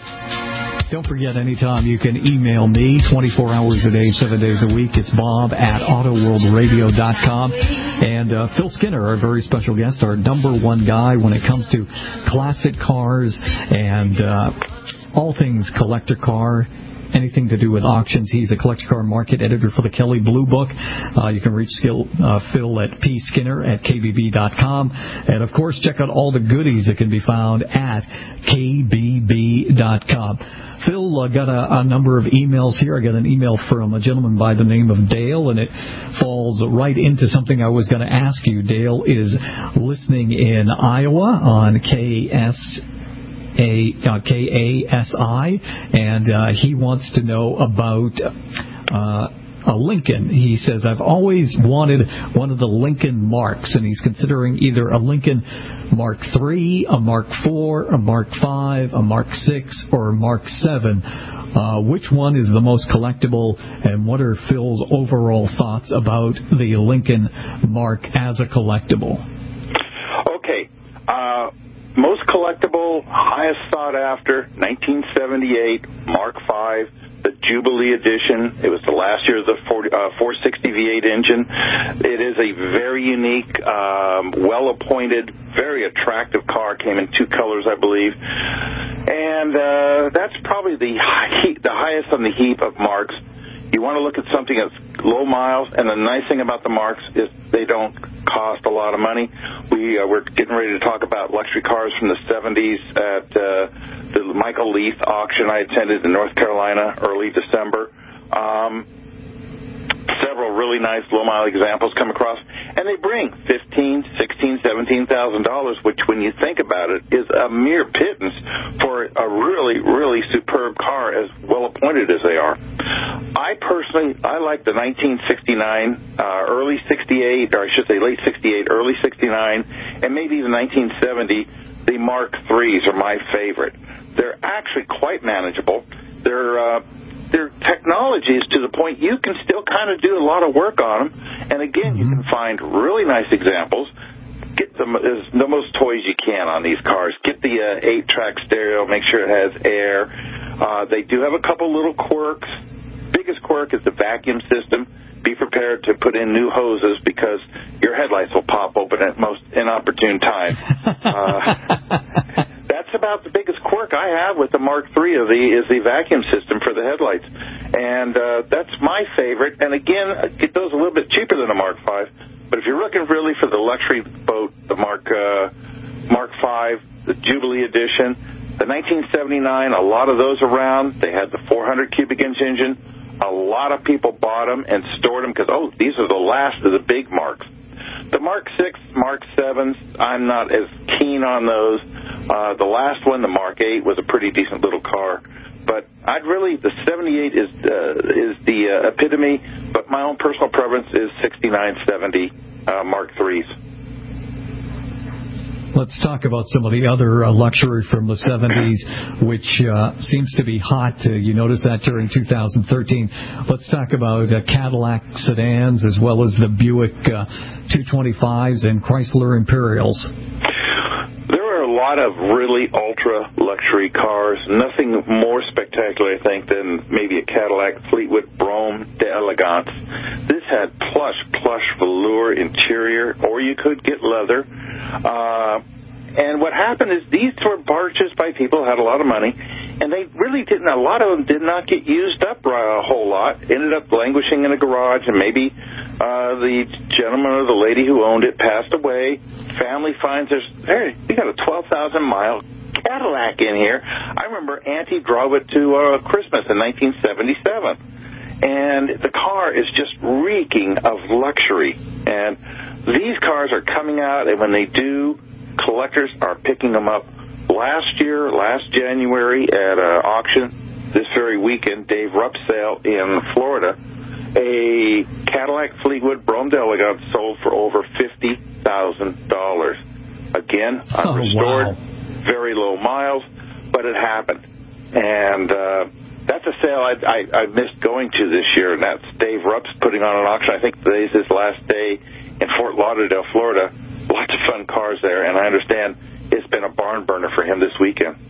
Don't forget, anytime you can email me twenty-four hours a day, seven days a week. It's Bob at auto world radio dot com. And uh, Phil Skinner, our very special guest, our number one guy when it comes to classic cars and uh, all things collector car. Anything to do with auctions. He's a collector car market editor for the Kelley Blue Book. Uh, you can reach Skill, uh, Phil at p skinner at k b b dot com. And, of course, check out all the goodies that can be found at k b b dot com. Phil, uh, got a, a number of emails here. I got an email from a gentleman by the name of Dale, and it falls right into something I was going to ask you. Dale is listening in Iowa on K S A, uh, K A S I, and uh, he wants to know about uh, a Lincoln. He says, I've always wanted one of the Lincoln Marks, and he's considering either a Lincoln Mark three, a Mark four, a Mark five, a Mark six, or a Mark seven. Uh, which one is the most collectible, and what are Phil's overall thoughts about the Lincoln Mark as a collectible? Okay. Uh Most collectible, highest sought after, nineteen seventy-eight, Mark five, the Jubilee edition. It was the last year of the forty, uh, four sixty V eight engine. It is a very unique, um, well-appointed, very attractive car. Came in two colors, I believe. And uh, that's probably the, high, the highest on the heap of Marks. You want to look at something that's low miles, and the nice thing about the Marks is they don't cost a lot of money. We, uh, we're getting ready to talk about luxury cars from the seventies at uh, the Michael Leith auction I attended in North Carolina early December. Um, several really nice low-mile examples come across, and they bring fifteen thousand dollars, sixteen thousand dollars, seventeen thousand dollars, which, when you think about it, is a mere pittance for a really, really superb car, as well-appointed as they are. I personally, I like the nineteen sixty-nine, uh, early sixty-eight, or I should say late sixty-eight, early sixty-nine, and maybe even nineteen seventy. The Mark threes are my favorite. They're actually quite manageable. They're uh, their technology is to the point you can still kind of do a lot of work on them. And again, mm-hmm. you can find really nice examples. Get the, the most toys you can on these cars. Get the uh, eight-track stereo. Make sure it has air. Uh, they do have a couple little quirks. Biggest quirk is the vacuum system. Be prepared to put in new hoses because your headlights will pop open at most inopportune times. Uh, that's about about the biggest quirk I have with the Mark three of the is the vacuum system for the headlights, and uh, that's my favorite. And again, it goes a little bit cheaper than a Mark five, but if you're looking really for the luxury boat, the Mark uh, Mark five, the Jubilee edition, the nineteen seventy-nine, a lot of those around. They had the four hundred cubic inch engine. A lot of people bought them and stored them because, oh, these are the last of the big Marks. The Mark six, Mark sevens, I'm not as keen on those. Uh, the last one, the Mark eight, was a pretty decent little car. But I'd really, the seventy-eight is uh, is the uh, epitome, but my own personal preference is sixty-nine, seventy uh, Mark threes. Let's talk about some of the other uh, luxury from the seventies, which uh, seems to be hot. Uh, you noticed that during two thousand thirteen. Let's talk about uh, Cadillac sedans as well as the Buick uh, two twenty-fives and Chrysler Imperials. There are a lot of really ultra-luxury cars. Nothing more spectacular, I think, than maybe a Cadillac Fleetwood Brougham d'Elegance. This had plush, plush velour interior, or you could get leather. Uh, and what happened is these were purchased by people who had a lot of money, and they really didn't, a lot of them did not get used up a whole lot, ended up languishing in a garage, and maybe uh, the gentleman or the lady who owned it passed away. Family finds there's, hey, we got a twelve thousand mile Cadillac in here. I remember Auntie drove it to uh, Christmas in nineteen seventy-seven. And the car is just reeking of luxury. And these cars are coming out, and when they do, collectors are picking them up. Last year, last January, at an auction, this very weekend, Dave Rupp's sale in Florida, a Cadillac Fleetwood Brougham d'Elegance sold for over fifty thousand dollars. Again, unrestored, oh, wow. Very low miles, but it happened. And uh, that's a sale I, I, I missed going to this year, and that's Dave Rupp's putting on an auction. I think today's his last day in Fort Lauderdale, Florida. Lots of fun cars there, and I understand it's been a barn burner for him this weekend.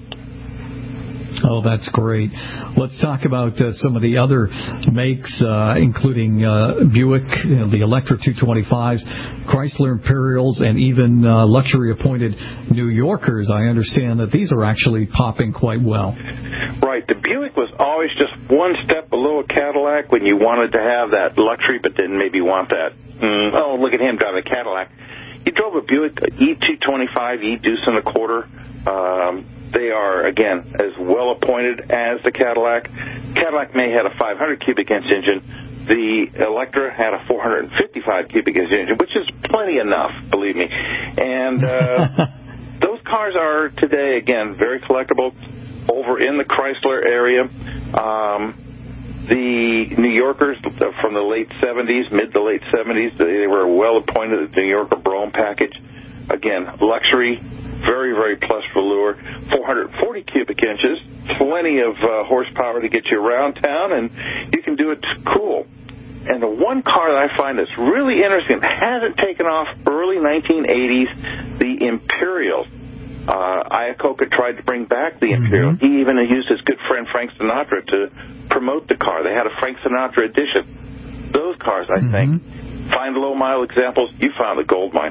Oh, that's great. Let's talk about uh, some of the other makes, uh, including uh, Buick, you know, the Electra two twenty-fives, Chrysler Imperials, and even uh, luxury-appointed New Yorkers. I understand that these are actually popping quite well. Right. The Buick was always just one step below a Cadillac when you wanted to have that luxury, but didn't maybe want that. Mm, oh, look at him driving a Cadillac. You drove a Buick E two twenty-five, E deuce and a quarter. Um, They are, again, as well appointed as the Cadillac. Cadillac may have had a five hundred cubic inch engine. The Electra had a four hundred fifty-five cubic inch engine, which is plenty enough, believe me. And uh, those cars are today, again, very collectible. Over in the Chrysler area, um, the New Yorkers from the late seventies, mid to late seventies, they were well appointed at the New Yorker Brougham package. Again, luxury. Very, very plush velour, four hundred forty cubic inches, plenty of uh, horsepower to get you around town, and you can do it cool. And the one car that I find that's really interesting, hasn't taken off early nineteen eighties, the Imperial. Uh, Iacocca tried to bring back the Imperial. Mm-hmm. He even used his good friend Frank Sinatra to promote the car. They had a Frank Sinatra edition. Those cars, I mm-hmm. think, find low-mile examples, you found a gold mine.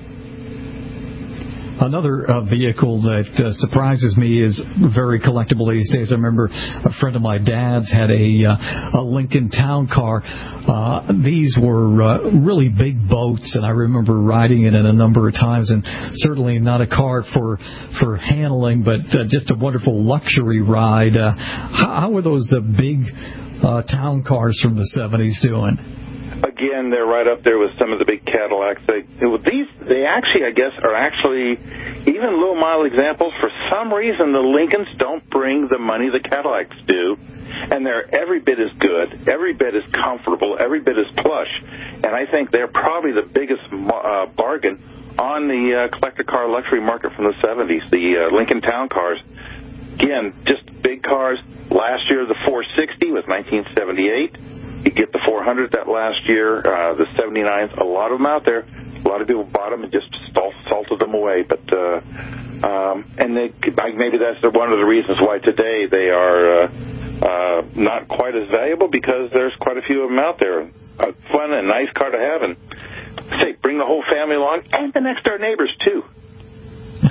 Another uh, vehicle that uh, surprises me is very collectible these days. I remember a friend of my dad's had a, uh, a Lincoln Town Car. Uh, these were uh, really big boats, and I remember riding it in a number of times, and certainly not a car for for handling, but uh, just a wonderful luxury ride. Uh, how, how were those uh, big uh, town cars from the seventies doing? Again, they're right up there with some of the big Cadillacs. They, these, they actually, I guess, are actually even low-mile examples. For some reason, the Lincolns don't bring the money the Cadillacs do, and they're every bit as good, every bit as comfortable, every bit as plush. And I think they're probably the biggest uh, bargain on the uh, collector car luxury market from the seventies, the uh, Lincoln Town Cars. Again, just big cars. Last year, the four sixty was nineteen seventy-eight. You get the four hundred that last year, uh, the seventy-nines, a lot of them out there. A lot of people bought them and just salted them away. But uh, um, and they, maybe that's one of the reasons why today they are uh, uh, not quite as valuable, because there's quite a few of them out there. A fun and nice car to have, and say, bring the whole family along, and the next door neighbors too.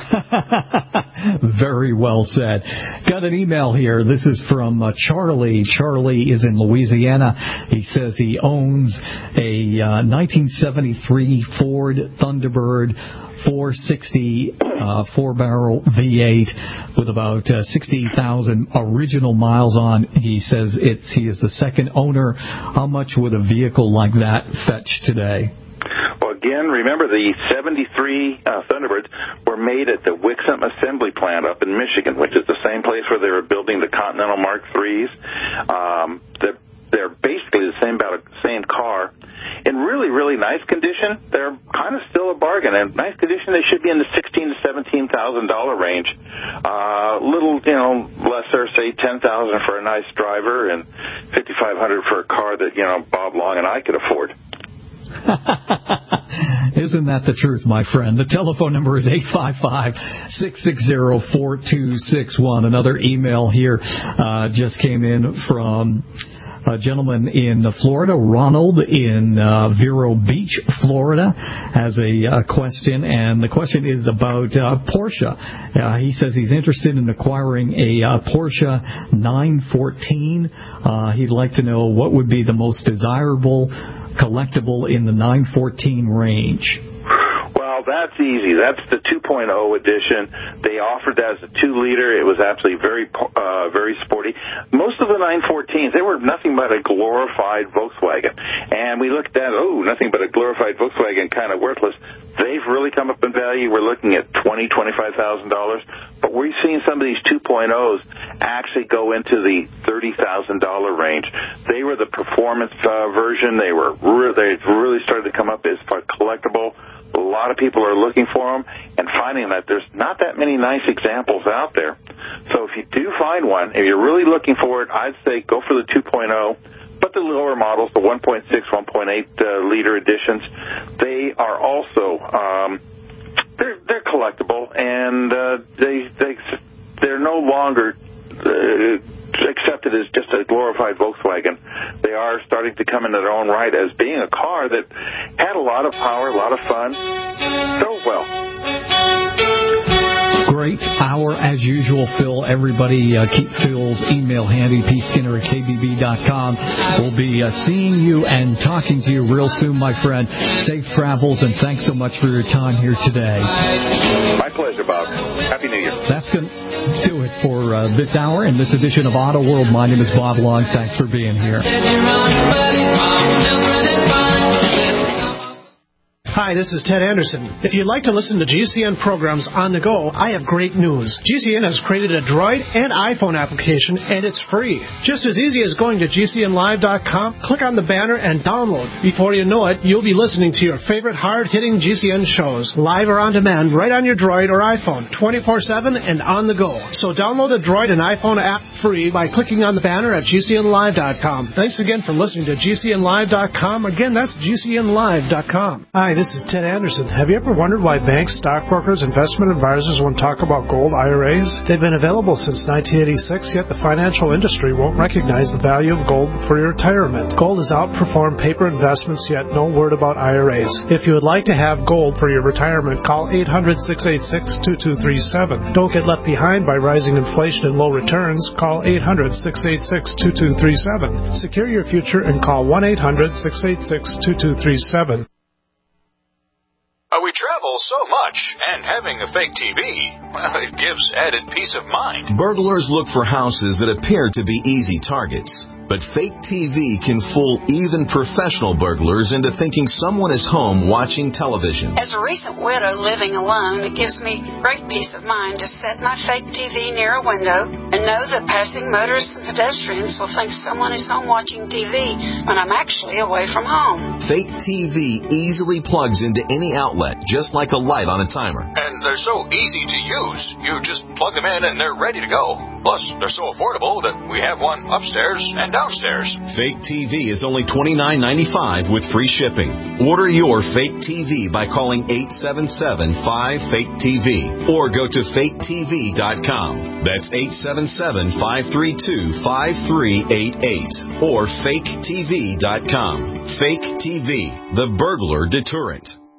Very well said. Got an email here. This is from uh, Charlie. Charlie is in Louisiana. He says he owns a uh, nineteen seventy-three Ford Thunderbird four sixty uh, four-barrel V eight with about uh, sixty thousand original miles on. He says it's he is the second owner. How much would a vehicle like that fetch today? Well, again, remember the seventy-three uh, Thunderbirds were made at the Wixom Assembly Plant up in Michigan, which is the same place where they were building the Continental Mark threes. Um, they're, they're basically the same about the same car. In really, really nice condition, they're kind of still a bargain. In nice condition, they should be in the sixteen to seventeen thousand dollar range. Uh, little, you know, lesser, say ten thousand for a nice driver, and fifty five hundred for a car that you know Bob Long and I could afford. Isn't that the truth, my friend? The telephone number is eight five five, six six zero, four two six one. Another email here uh, just came in from a gentleman in Florida. Ronald in uh, Vero Beach, Florida, has a, a question, and the question is about uh, Porsche. Uh, he says he's interested in acquiring a uh, Porsche nine fourteen. Uh, he'd like to know what would be the most desirable collectible in the nine fourteen range. Well, that's easy. That's the two point oh edition. They offered that as a two liter. It was absolutely very, uh, very sporty. Most of the nine fourteens, they were nothing but a glorified Volkswagen. And we looked at, oh, nothing but a glorified Volkswagen, kind of worthless. They've really come up in value. We're looking at twenty thousand dollars, twenty-five thousand dollars. But we're seeing some of these two point ohs actually go into the thirty thousand dollars range. They were the performance uh, version. They were re- they really started to come up as collectible. A lot of people are looking for them and finding that there's not that many nice examples out there. So if you do find one, if you're really looking for it, I'd say go for the two point oh. But the lower models, the one point six, one point eight uh, liter editions, they are also um, they're they're collectible, and uh, they they they're no longer uh, accepted as just a glorified Volkswagen. They are starting to come into their own right as being a car that had a lot of power, a lot of fun, so well. Great hour as usual, Phil. Everybody uh, keep Phil's email handy, p skinner at k b b dot com. We'll be uh, seeing you and talking to you real soon, my friend. Safe travels, and thanks so much for your time here today. My pleasure, Bob. Happy New Year. That's going to do it for uh, this hour and this edition of Auto World. My name is Bob Long. Thanks for being here. Hi, this is Ted Anderson. If you'd like to listen to G C N programs on the go, I have great news. G C N has created a Droid and iPhone application, and it's free. Just as easy as going to G C N live dot com, click on the banner, and download. Before you know it, you'll be listening to your favorite hard-hitting G C N shows, live or on demand, right on your Droid or iPhone, twenty-four seven and on the go. So download the Droid and iPhone app free by clicking on the banner at G C N live dot com. Thanks again for listening to G C N live dot com. Again, that's G C N live dot com. Hi, this is Ted Anderson. Have you ever wondered why banks, stockbrokers, investment advisors won't talk about gold I R As? They've been available since nineteen eighty-six, yet the financial industry won't recognize the value of gold for your retirement. Gold has outperformed paper investments, yet no word about I R As. If you would like to have gold for your retirement, call eight hundred, six eight six, two two three seven. Don't get left behind by rising inflation and low returns. Call eight hundred, six eight six, two two three seven. Secure your future and call one eight hundred, six eight six, two two three seven. Uh, we travel so much, and having a fake T V, well, it gives added peace of mind. Burglars look for houses that appear to be easy targets. But fake T V can fool even professional burglars into thinking someone is home watching television. As a recent widow living alone, it gives me great peace of mind to set my fake T V near a window and know that passing motorists and pedestrians will think someone is home watching T V when I'm actually away from home. Fake T V easily plugs into any outlet, just like a light on a timer. And they're so easy to use. You just plug them in and they're ready to go. Plus, they're so affordable that we have one upstairs and downstairs. Fake T V is only twenty-nine ninety-five with free shipping. Order your fake T V by calling eight seven seven, five, fake T V or go to fake T V dot com. That's eight seven seven, five three two, five three eight eight or fake T V dot com. Fake T V, the burglar deterrent.